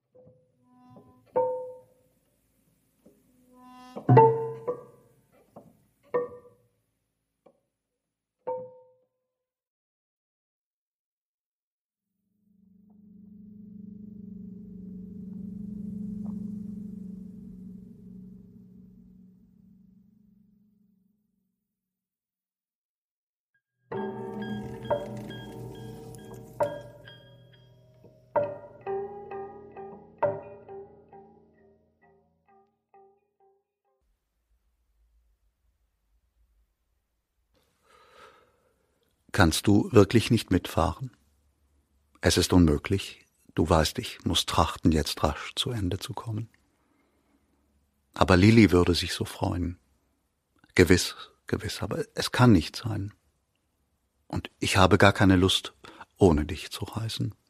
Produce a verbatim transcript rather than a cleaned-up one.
Kannst du wirklich nicht mitfahren? Es ist unmöglich. Du weißt, ich muss trachten, jetzt rasch zu Ende zu kommen. Aber Lili würde sich so freuen. Gewiss, gewiss, aber es kann nicht sein. Und ich habe gar keine Lust, ohne dich zu reisen.